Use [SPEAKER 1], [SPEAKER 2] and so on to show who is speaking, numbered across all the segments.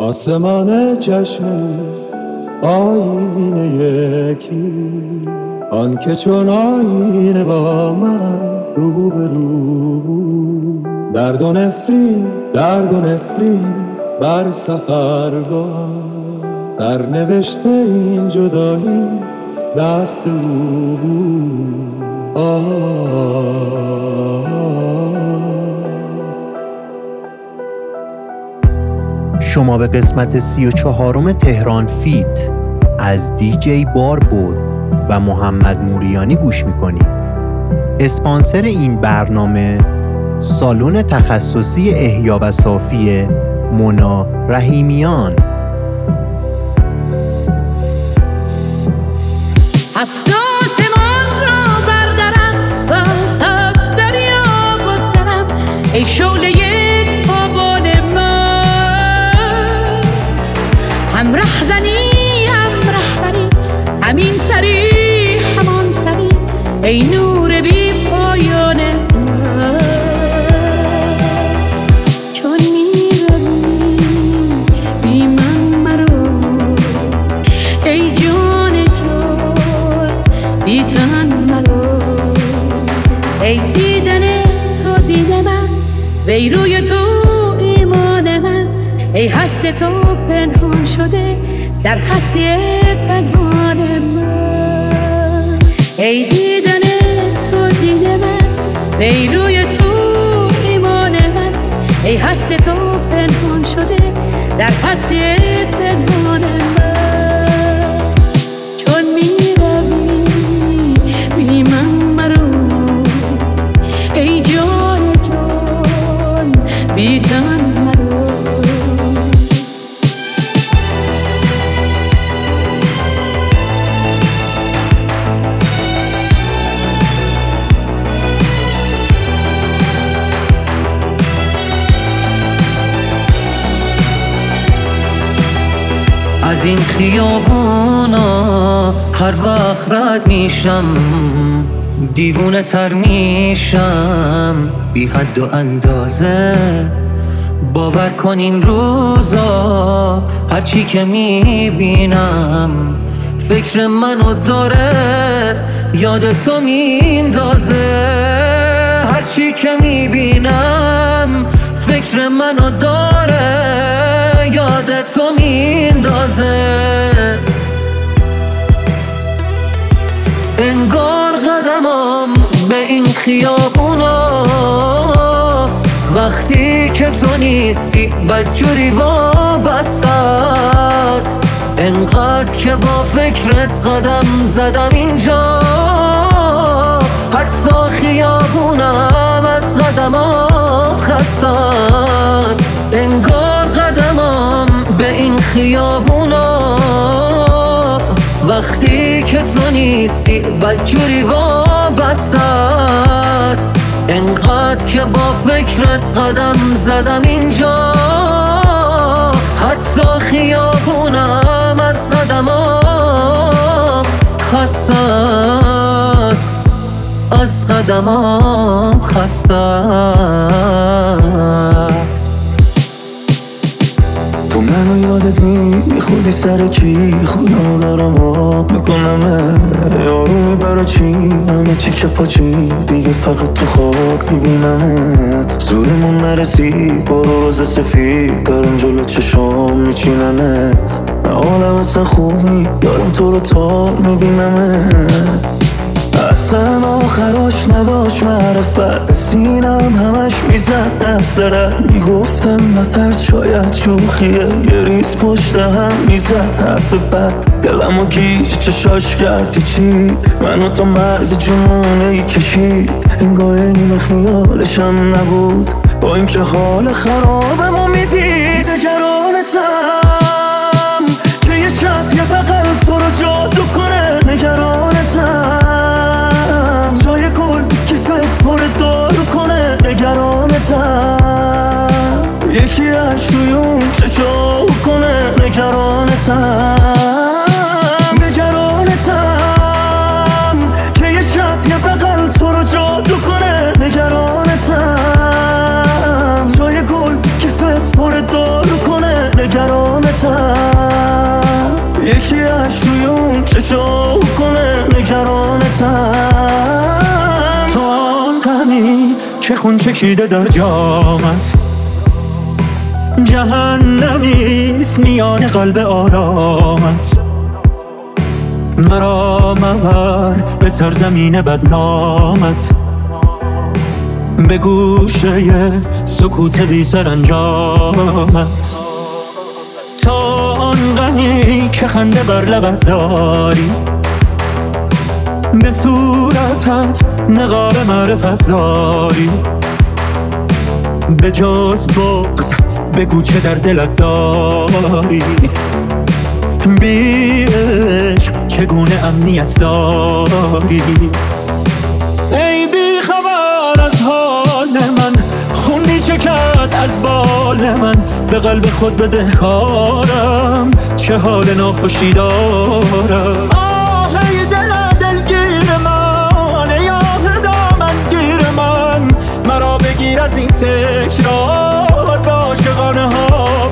[SPEAKER 1] آسمان چشم آینه یکی، آن که چون آینه با من رو به رو، درد و نفرین بر سفرگاه، سرنوشته این جدایی دست او بود.
[SPEAKER 2] شما به قسمت 34 تهران فیت از دیجی بار بود و محمد موریانی گوش میکنید. اسپانسر این برنامه سالن تخصصی احیا و صافی مونا رحیمیان.
[SPEAKER 3] ای شعله تابان من، هم رهزنی هم رهبری، همین سری همان سری، ای نور بی پایان من. چون می‌روی بی من مرو، ای جان جان بی تن مرو، ای دیدن تو دیدن من، ای روی تو ایمان من، ای هست تو پنهان شده در هستی پنهان من، ای دیدن تو دیده من، ای روی تو ایمان من، ای هست تو پنهان شده در هستی پنهان من. چون می‌روی بی من مرو، ای جان بی تن مرو.
[SPEAKER 4] از این خیابونا هر وقت رد میشم، دیوونه تر میشم بی حد و اندازه. باور کن این روزا هرچی که میبینم فکر منو داره یاد تو میندازه. هرچی که میبینم فکر منو داره یاد تو میندازه. انگار قدمم به این خیابونا وقتی که تو نیستی بدجوری وابسته است. انقدر که با فکرت قدم زدم اینجا، حتی خیابونم از قدمم خسته است. انگار قدمم به این خیابونا وقتی که تو نیستی بدجوری وابسته است. انقدر که با فکرت قدم زدم اینجا، حتی خیابونم از قدمم خسته است. از قدمم خسته است.
[SPEAKER 5] تو منو یادت میخودی سر کی؟ خودمو دارم آب میکنم یارو برای چی؟ همه چی که پاچی دیگه فقط تو خواب میبینمت. زورمون نرسید با روز سفید دارم جلو چشام میچینمت. نه حالم اصلا خوب نی دارم تو رو تار میبینمت. اصلا آخراش نداشت معرفت، سینم همش میزد دست رد. میگفتم نترس شاید شوخیه، یه ریز پشت هم میزد حرف بد. دلمو گیج چشاش کردی چی؟ منو تا مرز جنونه‌ای کشید. انگاه این خیالشم نبود با اینکه حال خرابمو میدید. نگرانتم که یه شب یه بغل تو رو جادو کنه. نگرانتم جای گل تو کیفت پر دارو کنه. نگرانتم یکی اش توی اون چشو کنه. نگرانتم که یه شب یه بغل تو رو جادو کنه. نگرانتم جای گل تو کیفت پر دارو کنه. نگرانتم یکیش توی اون چشو کنه نگرانتم. تو آن غمی که خون چکیده در جامت، جهنمیست میان قلب آرامت. مرا مبر به سرزمین بدنامت، به گوشه سکوت بی سرانجامت. تو آن غمی که خنده بر لبت داری، به صورتت نقاب معرفت داری. به جز بغض بگو چه در دلت داری، بی عشق چگونه امنیت داری. ای بی خبر از حال من، خونی چکد از بال من. به قلب خود بدهکارم، چه حال ناخوشی دارم. آه ای دل دلگیر من، ای آه دامنگیر من. مرا بگیر از این تکرار، با عاشقانه ها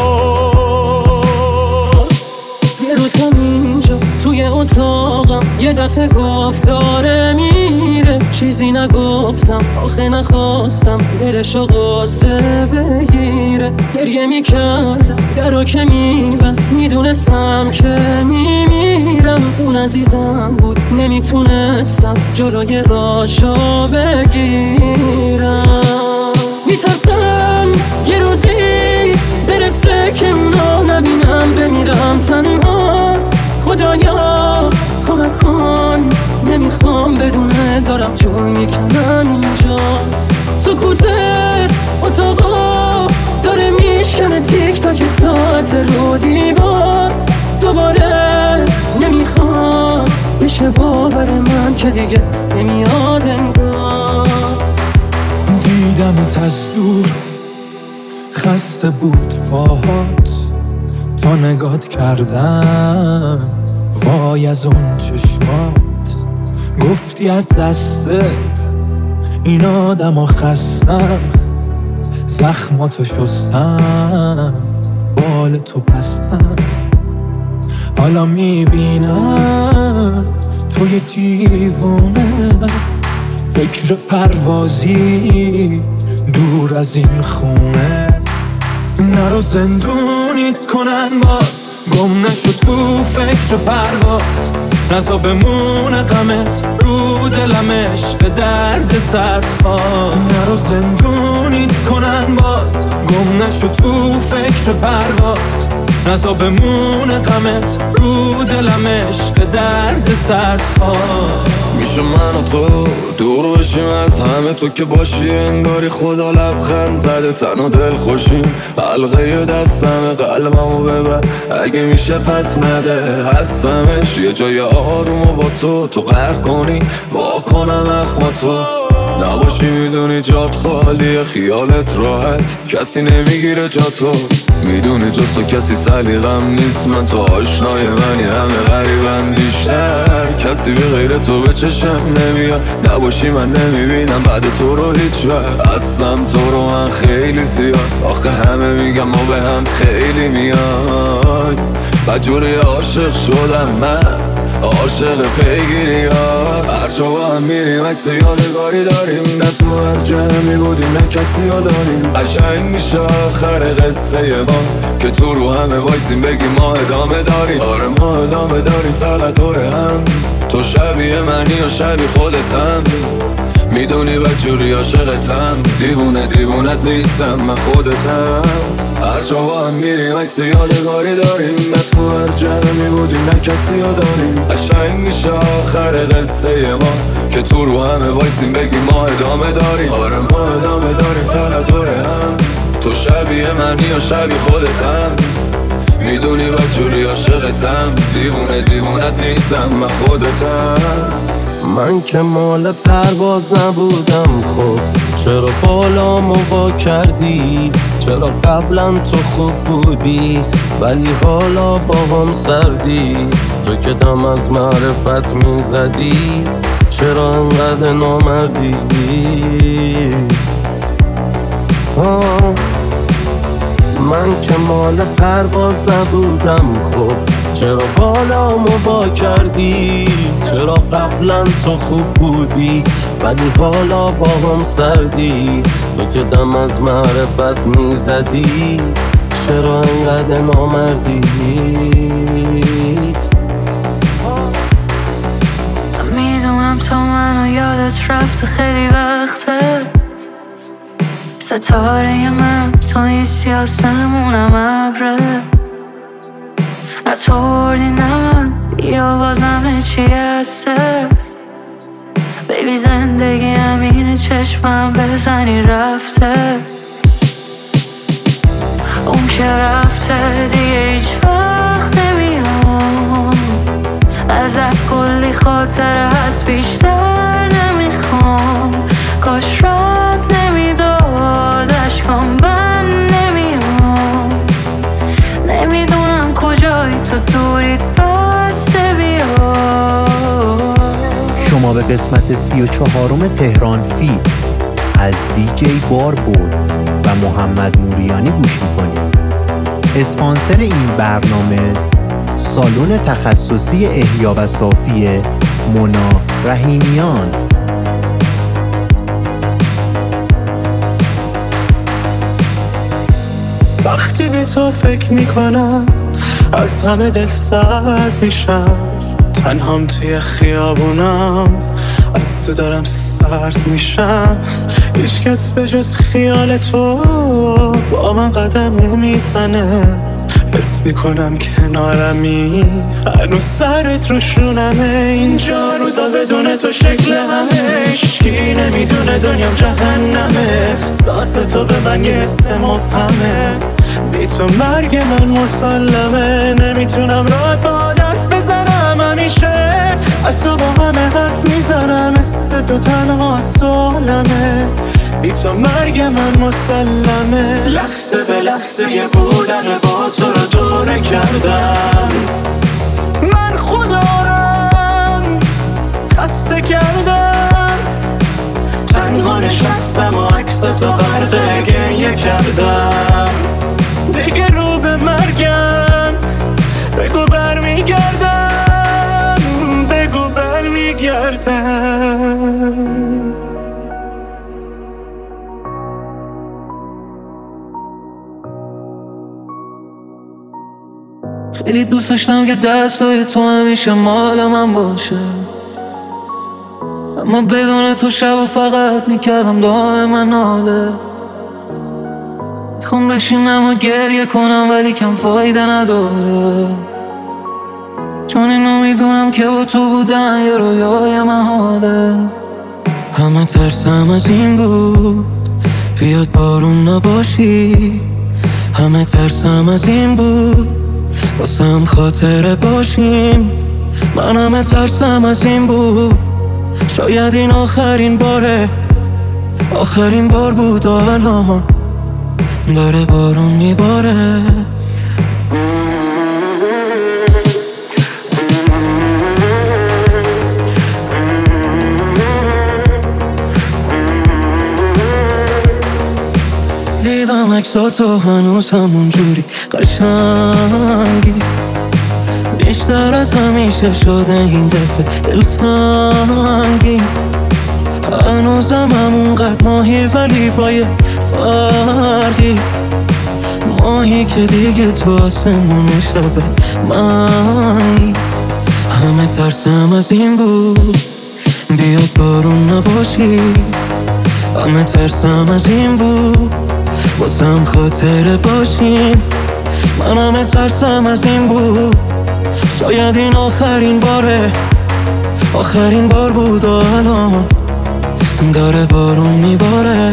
[SPEAKER 5] بسپار.
[SPEAKER 4] یه روز همینجا توی اتاقم یه دفعه گفت داره میره. چیزی نگفتم آخه نخواستم دلشو قصه بگیره. گریه میکردم درو که میبست، میدونستم که میمیرم. اون عزیزم بود نمیتونستم جلوی راشو بگیرم. میترسم یه روزی برسه که اونا نبینم، بمیرم تنها. خدایا کمک کن، نمیخوام بدونه دارم جون میکنم اینجا. سکوت اتاقا داره میشکنه تیک تاک ساعت رو دیوار. دوباره نمیخوام بشه باور من که دیگه نمیاد انگار.
[SPEAKER 5] دیدمت از دور خسته بود پاهات، تا نگات کردم وای از اون چشمات. گفتی از دست این آدم ها خستم، زخماتو شستم، بال تو بستم. حالا میبینم توی دیوونه، فکر پروازی دور از این خونه. نرو زندونیت کنن باز، گم نشو تو فکر پرواز. نزا بمونه غمت رو دلم، عشق درد سرساز. نرو زندونیت کنن باز، گم نشو تو فکر پرواز. نزا بمونه غمت رو دلم، عشق درد سرساز.
[SPEAKER 6] میشه من و تو دور بشیم از همه، تو که باشی انگاری خدا لبخند زده. تن و دل خوشیم، حلقه دستمه، قلبمو ببر اگه میشه پس نده. هستمش یه جای آرومو با تو قهر کنی وا کنم اخماتو. نباشی میدونی جات خالیه، خیالت راحت کسی نمیگیره جاتو. میدونی جز تو کسی سلیقم نیست، من تو آشنای منی همه غریبن بیشتر. کسی به غیر تو به چشم نمیاد، نباشی من نمیبینم بعد تو رو هیچ وقت. هستم تو رو من خیلی زیاد، آخه همه میگم ما به هم خیلی میای. بدجوری عاشق شدم من، عاشق پیگیری ها. هر جا با هم میریم عکس یادگاری داریم، نه تو هر جمعی بودیم نه کسی ها داریم. قشنگ میشه آخر قصه ما که تو رو همه وایسیم بگیم ما ادامه داریم. آره ما ادامه داریم فقط دوره هم، تو شبیه منی و شبیه خودتم. میدونی بدجوری عاشقتم، دیوونت نیستم من خودتم. هر جا با هم میریم عکس یادگاری داریم، نه تو هر جمعی بودیم نه کسی ها داریم. قشنگ میشه آخر قصه ما که تو رو همه وایسیم بگیم ما ادامه داریم. آره ما ادامه داریم فقط دوره هم، تو شبیه منی و شبیه خودتم. میدونی بدجوری عاشقتم، دیوونت نیستم من خودتم.
[SPEAKER 7] من که مال پرواز نبودم، خب چرا بالامو وا کردی؟ چرا قبلا تو خوب بودی ولی حالا با هم سردی؟ تو که دم از معرفت میزدی، چرا انقدر نامردی؟ من که مال پرواز نبودم، خب چرا بالامو با کردی؟ چرا قبلا تو خوب بودی ولی حالا با هم سردی؟ تو که دم از معرفت میزدی چرا انقدر نامردی؟
[SPEAKER 3] میدونم تو منو یادت رفته خیلی وقته، ستاره من تو نیستی آسمونم ابره، نطوردی نه من یا بازم چی هسته؟ بیبی زندگی همینه چشمم بزنی رفته، اون که رفته دیگه هیچ وقت نمیام، ازت کلی خاطره هست بیشتر نمیخوام، کاش رد نمیداد اشکام بند نمیام، نمیدونم کجایی تو دوریت بسته بیا.
[SPEAKER 2] شما به قسمت 34 تهران فیت از دیجی بار بود و محمد موریانی گوش میکنید. اسپانسر این برنامه سالن تخصصی احیا و صافی مونا رحیمیان.
[SPEAKER 5] وقتی به تو فکر میکنم از همه دل سرد میشم، تنهام توی خیابونم از تو دارم سرد میشم، هیچ کس به جز خیال تو با من قدم نمیزنه، حس میکنم کنارمی هنوز سرت رو شونمه، اینجا روزا بدون تو شکل همه، هیچکی نمیدونه دنیام جهنمه، احساس تو به من یه حس مبهمه، بی تو مرگ من مسلمه، نمیتونم رات با حرف بزنم، همیشه از تو با همه حرف میزنم، مثل تو تنها از تو عالمه، بی تو مرگ من مسلمه، لحظه به لحظه یه بودن با تو رو دوره کردم، من خودم خسته کردم، تنها نشستم و عکس تو غرق گریه کردم، دیگه رو به مرگم بگو برمیگردم، بگو برمیگردم.
[SPEAKER 4] خیلی دوست داشتم که دستای تو همیشه مال من باشه، اما بدون تو شب و فقط میکردم دائما ناله، میخوام بشینم و گریه کنم ولی کم فایده نداره، چون اینو میدونم که با تو بودن یه رویای محاله، همه ترسم از این بود بیاد بارون نباشی، همه ترسم از این بود واسم خاطره باشیم، من همه ترسم از این بود شاید این آخرین باره، آخرین بار بود و الان داره بارون میباره. دیدم عکساتو هنوز همون جوری قشنگی، بیشتر از همیشه شده این دفعه دلتنگی، هنوزم همونقدر ماهی ولی با یه فرقی، ماهی که دیگه تو آسمون شبه من نیست، همه ترسم از این بود بیاد بارون نباشی، همه ترسم از این بود واسم خاطره باشیم، من همه ترسم از این بود شاید این آخرین باره، آخرین بار بود و الان داره بارون میباره.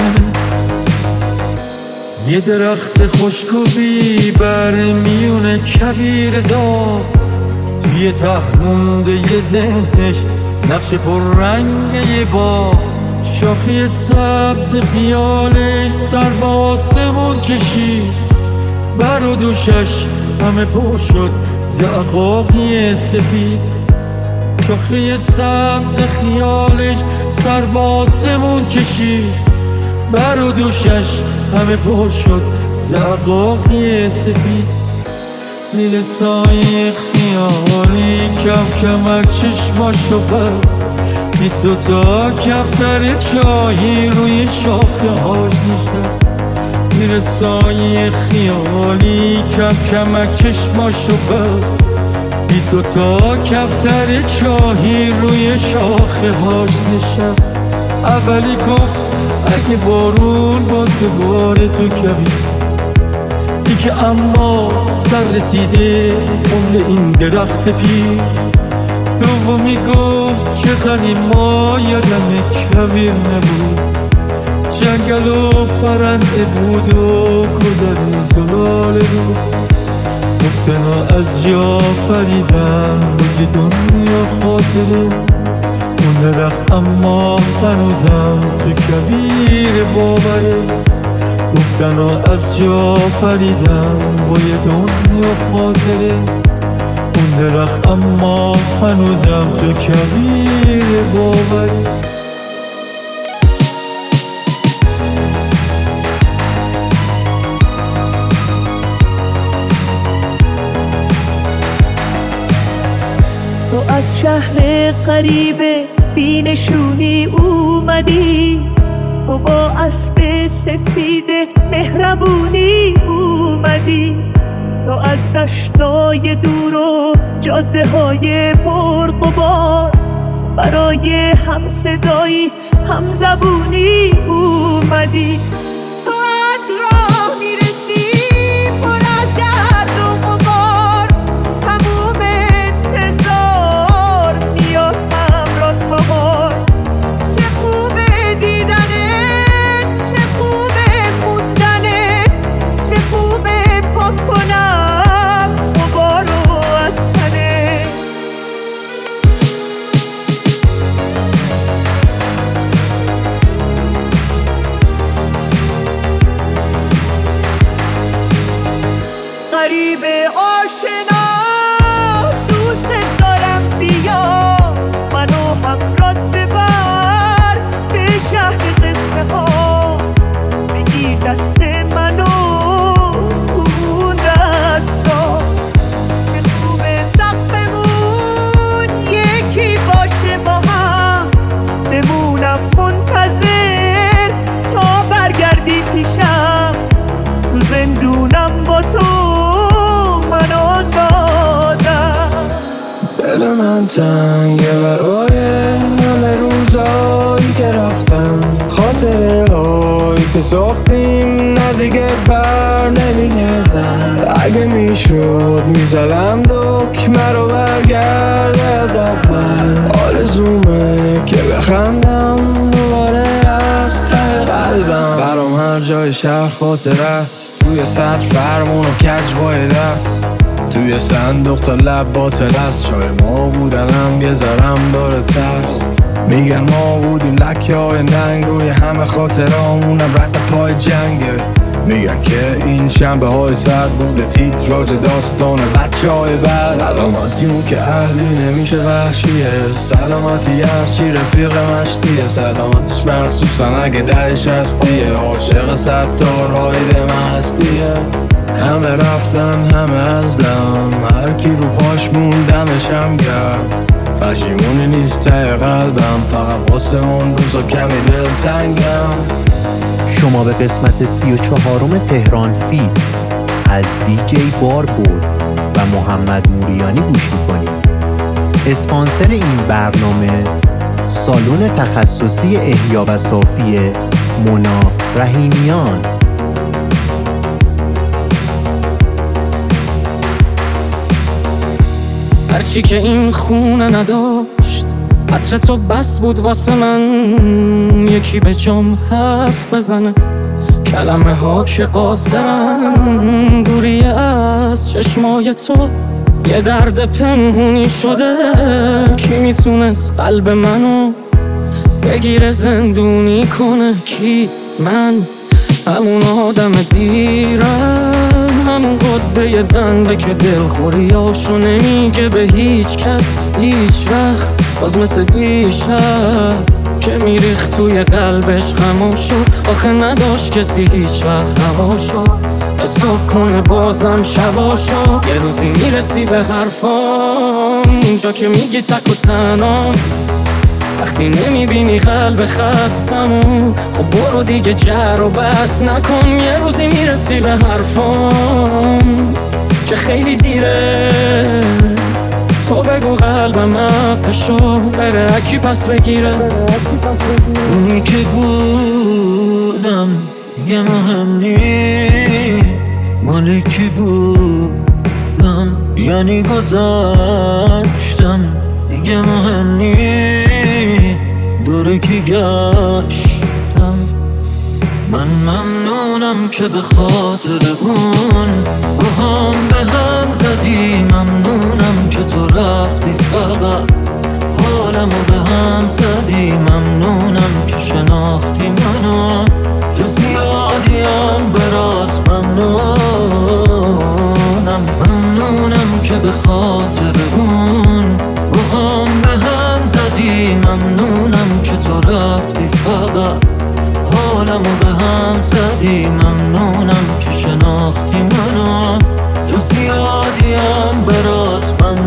[SPEAKER 8] یه درخت خشک و بی بر میونه کویر داغ، توی ته مونده یه ذهنش نقش پر رنگ یه باغ، شاخی سبز خیالش سر با آسمون کشید، بر و دوشش همه پر شد زعقاقی سفید، شاخی سبز خیالش سر با آسمون کشید، بر و دوشش همه پر شد زعقاقی سفید، زیر سایه خیالی کم کمک چشماشو بست دید دوتا کفتر چایی روی شاخه هاش نشست. زیر سایه خیالی کم کمک چشماشو بست دید دوتا کفتر چاهی روی شاخه هاش نشست. اولی گفت اگه بارون باز بباره تو کبیر دیگه، اما سر رسیده عمر این درخت پیر. دومی گفت چقدر ما یادم کبیر نبود، جنگل و پرنده بود و گذر زلال بود. گفتنا از جا پریدن روی دنیا خاطره اون درخت، اما هنوزم تو کبیر باوره. گفتنا از جا پریدن روی دنیا خاطره اون درخت، اما هنوزم تو کبیر باوره.
[SPEAKER 9] تو از شهر غریب بینشونی اومدی، تو با اسب سفید مهربونی اومدی. تو از دشتای دور و جاده های مرغ و بار برای هم صدایی هم زبونی اومدی. تو از راه میرسی پر از گرد و غبار، تموم انتظار میاد همراه بهار. چه خوبه دیدنت، چه خوبه موندنت، چه خوبه پاک کنم غبارو از تنت. غریب آشنا دوست دارم، بیا منو همرات ببر به شهر قصه ها. بگیر دست منو اون دستا، که خوبه سقفمون یکی باشه با هم. بمونم منتظر تا برگردی پیشم، تو زندونم با تو من آزادم.
[SPEAKER 5] دل من تنگه برای همه روزایی که رفتم، خاطره هایی که ساختیم نه دیگه بر نمیگردن. اگه میشد میزدم دکمه رو برگرده از اول. آرزومه که بخندم دوباره از ته قلبم. برام هر جای شهر خاطره است، توی سطر فرمون و کج بای دست، توی صندوق تا لب باطل است. چای ما بودنم یه ذرم داره ترس، میگن ما بودیم لکه های ننگ روی همه خاطرامونم رد پای جنگه. میگن که این شنبه های سرد بوده تیتراژ داستان بچه های بعد. سلامتی اون که اهلی نمیشه وحشیه، سلامتی هرچی رفیق مشتیه. سلامتش محسوسن اگه دهش هستیه، عاشق ستارهای دم هستیه. همه رفتن همه از دم، هر کی رو پاش موندمشم گرم. پشیمونی نیست ته قلبم، فقط واسه اون روزا کمی دلتنگم.
[SPEAKER 2] شما به قسمت 34م تهران فیت از دیجی باربود و محمد موریانی گوش میکنید. اسپانسر این برنامه سالن تخصصی احیا و صافی مونا رحیمیان.
[SPEAKER 4] هرچی که این خونه نداشت عطر تو بس بود واسه من، یکی به جام حرف بزنه کلمه ها که قاصرن. دوری از چشمای تو یه درد پنهونی شده، کی میتونست قلب منو بگیره زندونی کنه؟ کی؟ من همون آدم دیرم، همون قده دنده که دلخوریاشو نمیگه به هیچ کس هیچ وقت، باز مثل دیشب که میریخت توی قلبش خموشو. آخه نداشت کسی هیچ وقت هواشو، صبح کنه بازم شباشو، یه روزی میرسی به حرفام اونجا که میگی تک و تنها، وقتی نمیبینی قلب خستمو خب برو دیگه جر و بس نکن، یه روزی میرسی به حرفام که خیلی دیره، تو بگو قلبم پشو بره اکی پس بگیره.
[SPEAKER 8] اونی که بودم یه مهم نی، مال کی بودم یعنی گذشتم دیگه مهم نی، دوره کی گشتم. من ممنونم که به خاطر اون روحام به هم زدی، ممنونم که تو رفتی فقط حالمو به هم زدی، ممنونم که شناختی منو، تو زیادیم برات ممنونم. ممنونم که به خاطر اون روحام به هم زدی، ممنونم که تو رفتی فقط حالمو به هم زدی، ممنونم که شناختی منو، تو زیادیم برات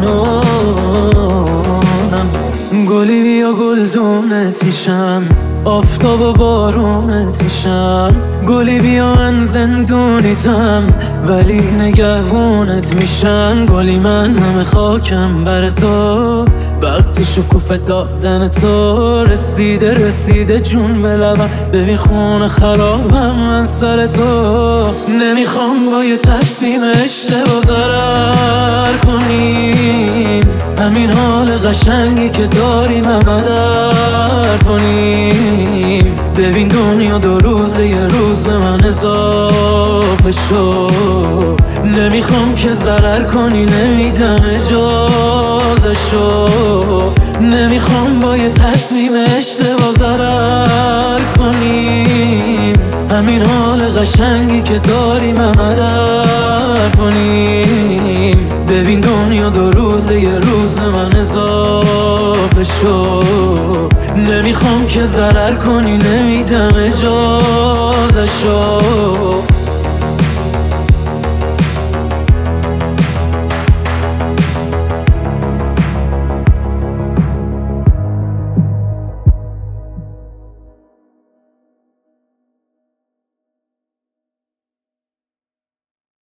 [SPEAKER 8] ممنونم. گلی بیا گلدونت میشم، آفتاب و بارونت میشم، گلی بیا من زندونیتم ولی نگهونت میشم، گلی من همه خاکم بر تو، وقتی شکوفه دادن تو رسیده جون به لبم، ببین خونه خرابم من سر تو، نمیخوام با یه تصمیم اشتباه ضرر کنیم، همین حال قشنگی که داریم همه در کنیم، ببین دنیا دو روزه یه روز من اضافه شو، نمیخوام که ضرر کنی نمیدم اجازه شو، نمیخوام با یه تصمیم اشتباه ضرر کنیم، همین حال قشنگی که داریم همه در کنیم، ببین دنیا دو روزه یه روز من اضافه شو، نمیخوام که ضرر کنی نمیدم اجازه شو.